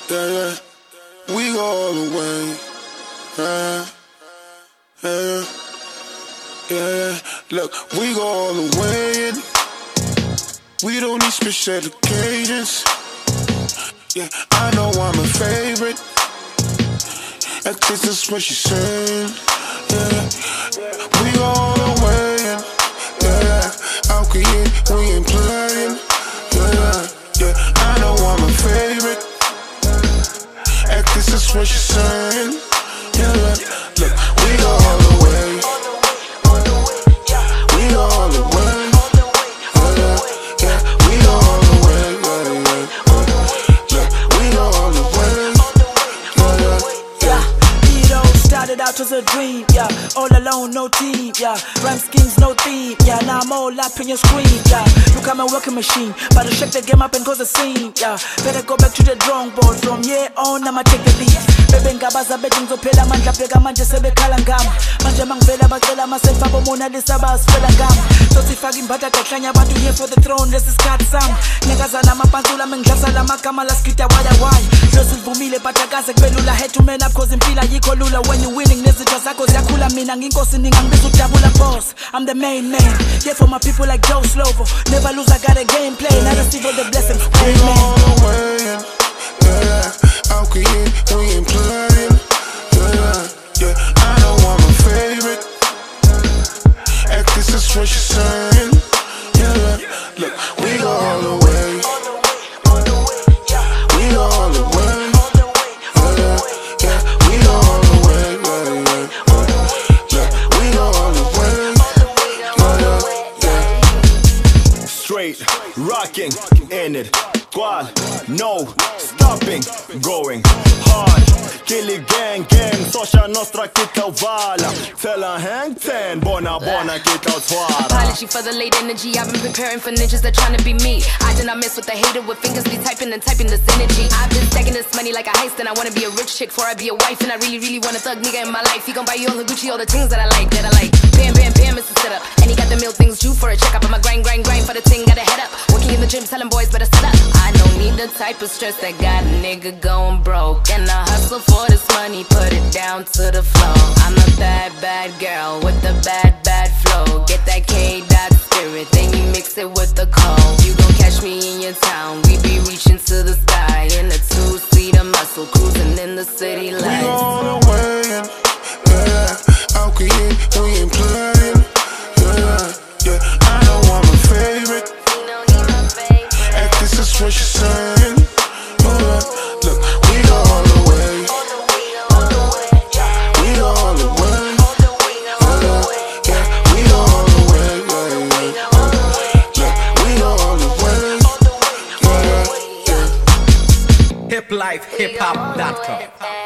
Yeah, yeah. We go all the way. Yeah, yeah, yeah, yeah. Look, we go all the way. We don't need special occasions. Yeah, I know I'm a favorite. At least that's what she said. Yeah, we go all the way. Yeah, out here, we ain't playing. Yeah, I know I'm a favorite. At least that's what she said. Yeah, look, we go all the way. We go all the way. Yeah, we go all the way. Look, we go all the way. It all started out as a dream, yeah. All alone, no team, yeah. Rhyme schemes, no theme, yeah. Now I'm all up in your screen, yeah. Look, I'm a working machine, but I shake the game up and cause a scene, yeah. Better go back to the drawing board. From here on, I'ma take the lead. Bebe ngabaza bethi ngizophela amandla bheka manje sebekhala ngami. Manje mangivela bacela myself abo Mona Lisa basifela ngami. Sothi faka imbatha gahlanya abantu here for the throne, lesisikhathi sami. Nyakazana amapantula mengidlasa lamagama laskita why. Sivumile but akaze kubelula head to man up cause impila yikho lula. When you winning nezitho zakho ziyakhula mina nginkosi ningangibiza ukujabula boss. I'm the main man, yeah, for my people like Joe Slovo. Never lose, I got a game plan. I receive all the blessings, amen. Out here, we ain't playing. Yeah, I know I'm a favorite. At least that's what she's saying. Yeah, look, we go all the way. We go all the way. Yeah, we go all the way. Look, we go all the way. Straight, rocking, in it. Squad, no stopping, going hard. Kill it gang, Sosha Nostra kita uvala. Tell her hang 10, bona kita utwara. Apology for the late energy. I've been preparing for ninjas that tryna be me. I do not mess with the hater with fingers be typing and typing this energy. I've been stacking this money like a heist, and I wanna be a rich chick before I be a wife. And I really want a thug nigga in my life. He gon' buy you all the Gucci, all the things that I like. Bam, it's a setup. And he got the meal things due for a checkup. I'm a grind for the ting, gotta head up. Working in the gym, telling boys better set up. I don't need the type of stress that got a nigga going broke. And I hustle for this money, put it down to the floor. I'm a bad girl with the bad flow. Get that K-Dot spirit, then you mix it with the cold. You gon' catch me in your town, we be reaching to the sky. In a two-seater muscle, cruising in the city lights. We all the way, yeah. Out here, we ain't playing. Yeah, I know I'm a favorite. At least that's what she's saying. Look, we go all the way. We go all the way. Yeah, we go all the way. Look, we go all the way. Hip life, hiphop.com.